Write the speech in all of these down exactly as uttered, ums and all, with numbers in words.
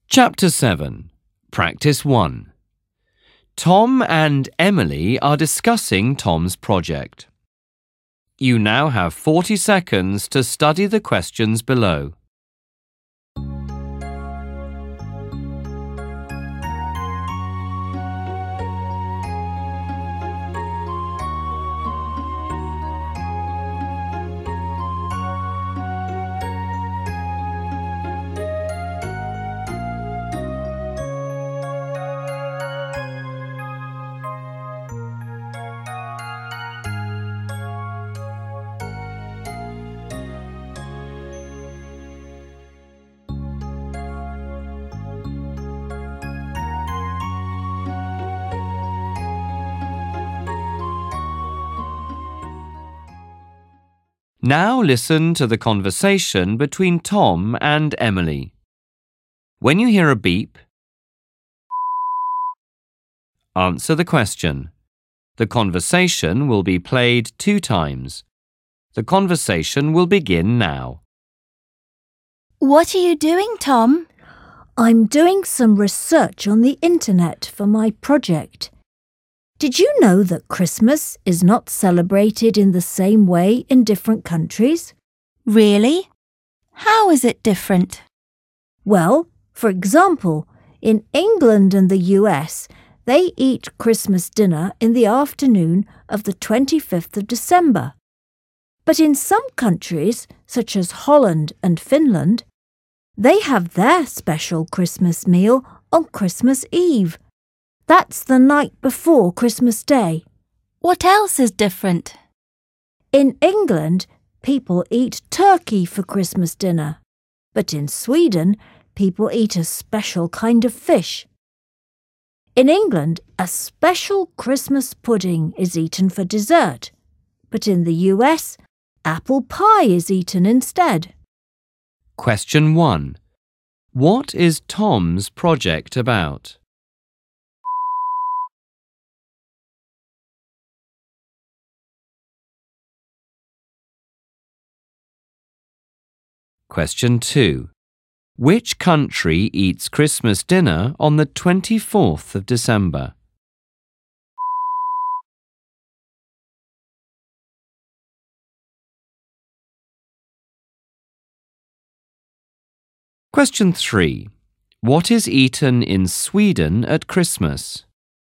Chapter seven. Practice one. Tom and Emily are discussing Tom's project. You now have forty seconds to study the questions below. Now listen to the conversation between Tom and Emily. When you hear a beep, answer the question. The conversation will be played two times. The conversation will begin now. What are you doing, Tom? I'm doing some research on the internet for my project. Did you know that Christmas is not celebrated in the same way in different countries? Really? How is it different? Well, for example, in England and the U S, they eat Christmas dinner in the afternoon of the twenty-fifth of December. But in some countries, such as Holland and Finland, they have their special Christmas meal on Christmas Eve. That's the night before Christmas Day. What else is different? In England, people eat turkey for Christmas dinner. But in Sweden, people eat a special kind of fish. In England, a special Christmas pudding is eaten for dessert. But in the U S, apple pie is eaten instead. Question one. What is Tom's project about? Question two. Which country eats Christmas dinner on the twenty-fourth of December? Question three. What is eaten in Sweden at Christmas?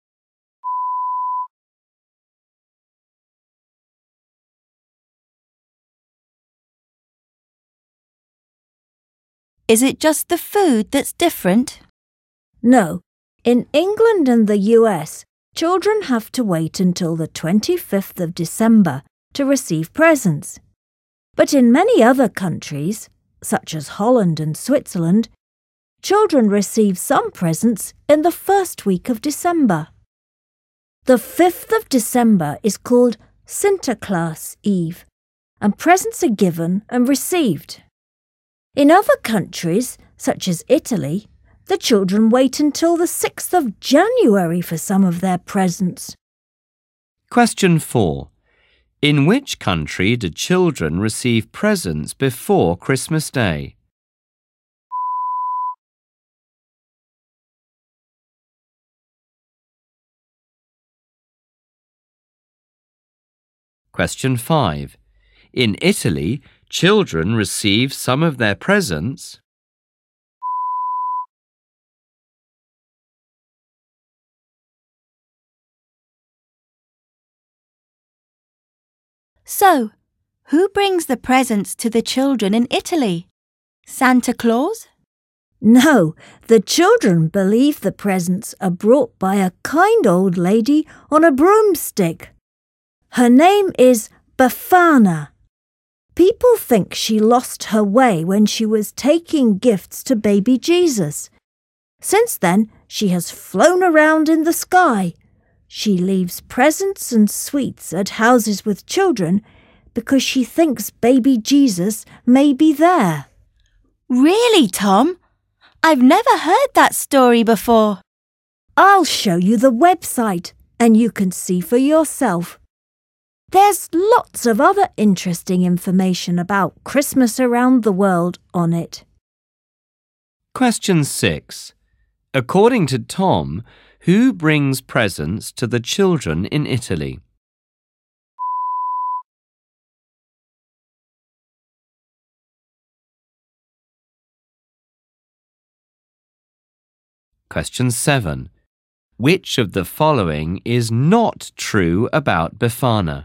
Is it just the food that's different? No. In England and the U S, children have to wait until the twenty-fifth of December to receive presents. But in many other countries, such as Holland and Switzerland, children receive some presents in the first week of December. The fifth of December is called Sinterklaas Eve, and presents are given and received. In other countries, such as Italy, the children wait until the sixth of January for some of their presents. Question four. In which country do children receive presents before Christmas Day? Question five. In Italy, children receive some of their presents So, who brings the presents to the children in Italy? Santa Claus? No, the children believe the presents are brought by a kind old lady on a broomstick. Her name is Befana. People think she lost her way when she was taking gifts to baby Jesus. Since then, she has flown around in the sky. She leaves presents and sweets at houses with children because she thinks baby Jesus may be there. Really, Tom? I've never heard that story before. I'll show you the website and you can see for yourself. There's lots of other interesting information about Christmas around the world on it. Question six. According to Tom, who brings presents to the children in Italy? Question seven. Which of the following is not true about Befana?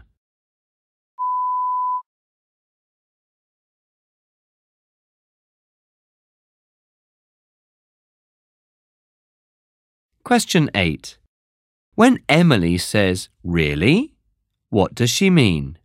Question eight. When Emily says, "Really?" what does she mean?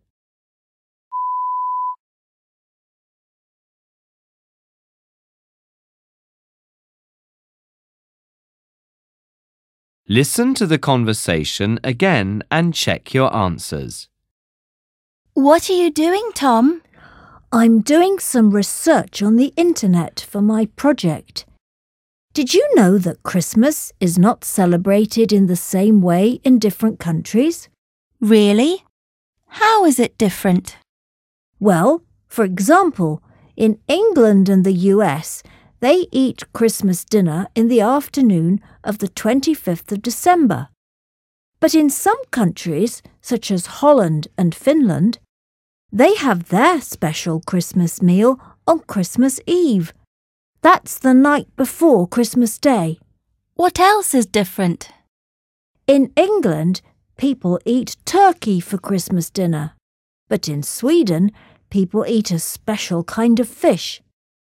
Listen to the conversation again and check your answers. What are you doing, Tom? I'm doing some research on the internet for my project. Did you know that Christmas is not celebrated in the same way in different countries? Really? How is it different? Well, for example, in England and the U S, they eat Christmas dinner in the afternoon of the twenty-fifth of December. But in some countries, such as Holland and Finland, they have their special Christmas meal on Christmas Eve. That's the night before Christmas Day. What else is different? In England, people eat turkey for Christmas dinner. But in Sweden, people eat a special kind of fish.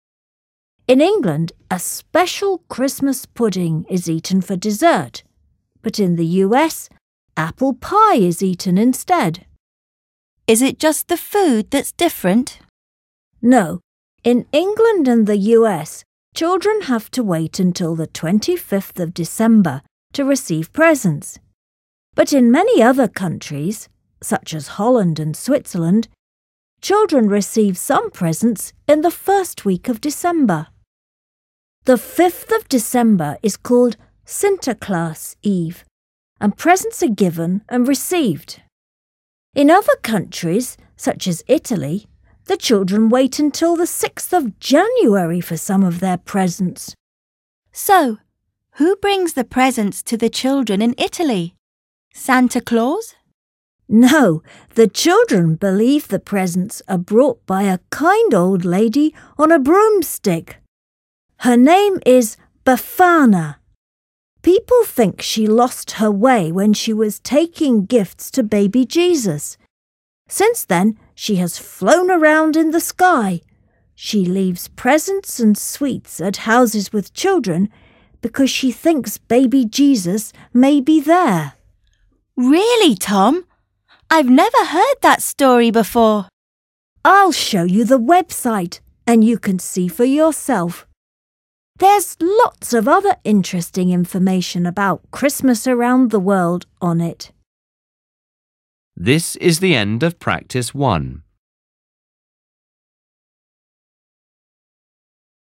In England, a special Christmas pudding is eaten for dessert. But in the U S, apple pie is eaten instead. Is it just the food that's different? No. In England and the U S, children have to wait until the twenty-fifth of December to receive presents. But in many other countries, such as Holland and Switzerland, children receive some presents in the first week of December. The fifth of December is called Sinterklaas Eve, and presents are given and received. In other countries, such as Italy, the children wait until the sixth of January for some of their presents. So, who brings the presents to the children in Italy? Santa Claus? No, the children believe the presents are brought by a kind old lady on a broomstick. Her name is Befana. People think she lost her way when she was taking gifts to baby Jesus. Since then, she has flown around in the sky. She leaves presents and sweets at houses with children because she thinks baby Jesus may be there. Really, Tom? I've never heard that story before. I'll show you the website and you can see for yourself. There's lots of other interesting information about Christmas around the world on it. This is the end of practice one.